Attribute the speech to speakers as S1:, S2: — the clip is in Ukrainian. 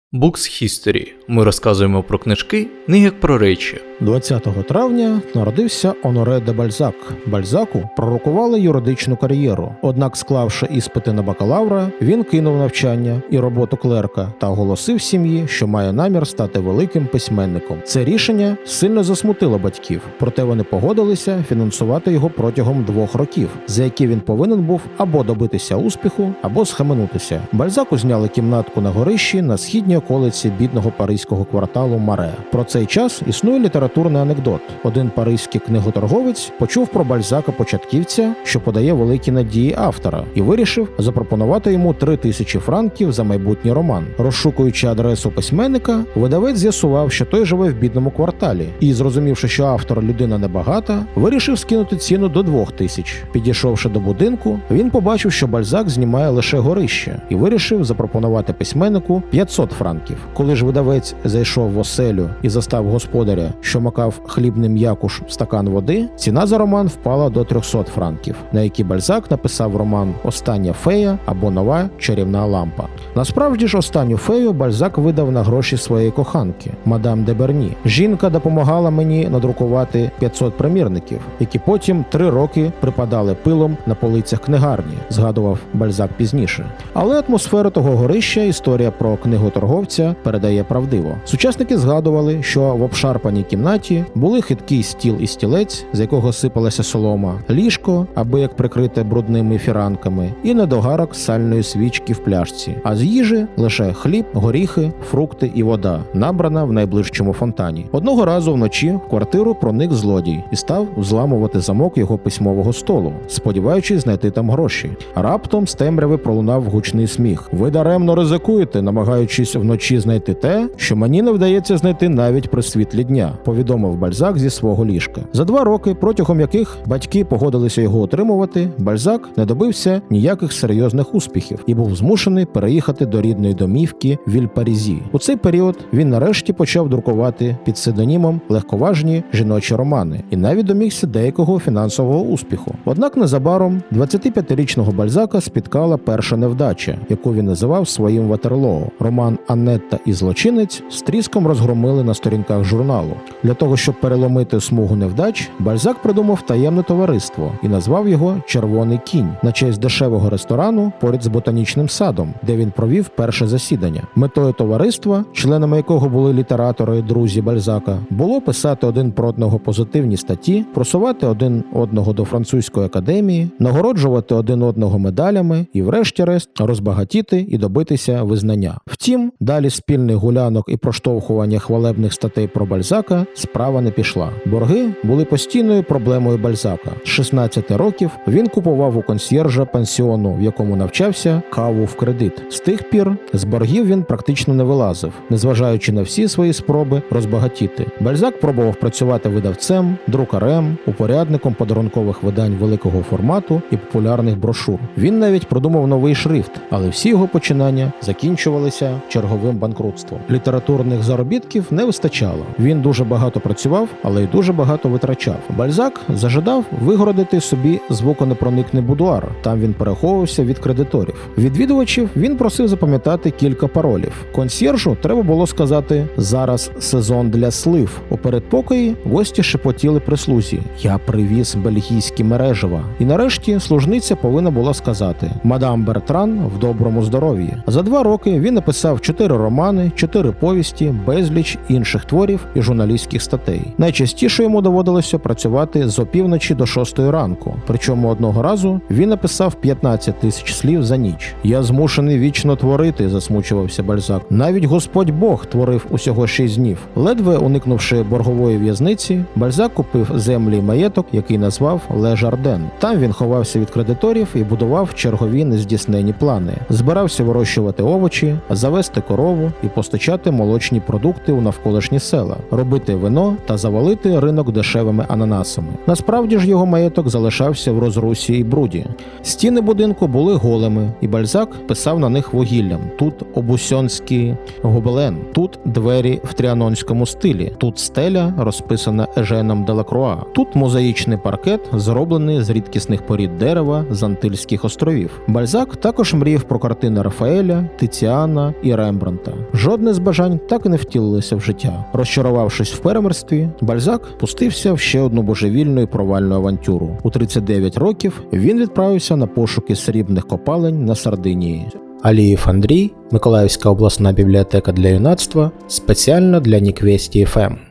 S1: Books History. Ми розказуємо про книжки не як про речі.
S2: 20 травня народився Оноре де Бальзак. Бальзаку пророкували юридичну кар'єру. Однак, склавши іспити на бакалавра, він кинув навчання і роботу клерка та оголосив сім'ї, що має намір стати великим письменником. Це рішення сильно засмутило батьків, проте вони погодилися фінансувати його протягом 2 років, за які він повинен був або добитися успіху, або схаменутися. Бальзаку зняли кімнатку на горищі на східній околиці бідного паризького кварталу Маре. Про цей час існує літературний анекдот. Один паризький книготорговець почув про Бальзака-початківця, що подає великі надії автора, і вирішив запропонувати йому 3000 франків за майбутній роман. Розшукуючи адресу письменника, видавець з'ясував, що той живе в бідному кварталі, і, зрозумівши, що автор людина небагата, вирішив скинути ціну до 2000. Підійшовши до будинку, він побачив, що Бальзак знімає лише горище, і вирішив запропонувати письменнику 500 франків. Коли ж видавець зайшов в оселю і застав господаря, що макав хлібним м'якуш в стакан води, ціна за роман впала до 300 франків, на які Бальзак написав роман «Остання фея» або «Нова чарівна лампа». Насправді ж «Останню фею» Бальзак видав на гроші своєї коханки, мадам де Берні. Жінка допомагала мені надрукувати 500 примірників, які потім 3 роки припадали пилом на полицях книгарні, згадував Бальзак пізніше. Але атмосферу того горища історія про книготорговця передає правдиво. Сучасники згадували, що в обшарпаній кімнаті були хиткий стіл і стілець, з якого сипалася солома, ліжко, аби як прикрите брудними фіранками, і недогарок сальної свічки в пляшці. А з їжі лише хліб, горіхи, фрукти і вода, набрана в найближчому фонтані. Одного разу вночі в квартиру проник злодій і став взламувати замок його письмового столу, сподіваючись знайти там гроші. Раптом з темряви пролунав гучний сміх. «Ви даремно ризикуєте, намагаючись вночі знайти те, що мені не вдається знайти навіть при світлі дня», повідомив Бальзак зі свого ліжка. За 2 роки, протягом яких батьки погодилися його утримувати, Бальзак не добився ніяких серйозних успіхів і був змушений переїхати до рідної домівки Вільпарізі. У цей період він нарешті почав друкувати під псевдонімом легковажні жіночі романи і навіть домігся деякого фінансового успіху. Однак незабаром 25-річного Бальзака спіткала перша невдача, яку він називав своїм Ватерлоо. Роман «Аннетта і злочинець» з тріском розгромили на сторінках журналу. Для того, щоб переломити смугу невдач, Бальзак придумав таємне товариство і назвав його «Червоний кінь» на честь дешевого ресторану поряд з ботанічним садом, де він провів перше засідання. Метою товариства, членами якого були літератори і друзі Бальзака, було писати один про одного позитивні статті, просувати один одного до французької академії, нагороджувати один одного медалями і, врешті-решт, розбагатіти і добитися визнання. Втім, далі спільних гулянок і проштовхування хвалебних статей про Бальзака справа не пішла. Борги були постійною проблемою Бальзака. З 16 років він купував у консьєржа пансіону, в якому навчався, каву в кредит. З тих пір з боргів він практично не вилазив, незважаючи на всі свої спроби розбагатіти. Бальзак пробував працювати видавцем, друкарем, упорядником подарункових видань великого формату і популярних брошур. Він навіть продумав новий шрифт, але всі його починання закінчувалися черговим банкрутством. Літературних заробітків не вистачало. Він дуже багато працював, але й дуже багато витрачав. Бальзак зажадав вигородити собі звуконепроникний будуар. Там він переховувався від кредиторів. Відвідувачів він просив запам'ятати кілька паролів. Консьєржу треба було сказати «Зараз сезон для слив». У передпокої гості шепотіли прислузі «Я привіз бельгійські мережева». І нарешті служниця повинна була сказати «Мадам Бертран в доброму здоров'ї». За 2 роки він написав 4 романи, 4 повісті, безліч інших творів і журналістських статей. Найчастіше йому доводилося працювати з опівночі до 6 ранку. Причому одного разу він написав 15 тисяч слів за ніч. «Я змушений вічно творити», – засмучувався Бальзак. «Навіть Господь Бог творив усього 6 днів». Ледве уникнувши боргової в'язниці, Бальзак купив землі й маєток, який назвав Ле Жарден. Там він ховався від кредиторів і будував чергові нездійснені плани. Збирався вирощувати овочі, завести корову і постачати молочні продукти у навколишні села, робити вино та завалити ринок дешевими ананасами. Насправді ж його маєток залишався в розрусі і бруді. Стіни будинку були голими, і Бальзак писав на них вугіллям. Тут обусьонський гобелен, тут двері в тріанонському стилі, тут стеля, розписана Еженом Делакруа, тут мозаїчний паркет, зроблений з рідкісних порід дерева з Антильських островів. Бальзак також мріяв про картини Рафаеля, Тиціана і Рембрандта. Рембрандта. Жодне з бажань так і не втілилося в життя. Розчарувавшись в фермерстві, Бальзак пустився в ще одну божевільну і провальну авантюру. У 39 років він відправився на пошуки срібних копалень на Сардинії. Алієв Андрій, Миколаївська обласна бібліотека для юнацтва, спеціально для Ніквесті ФМ.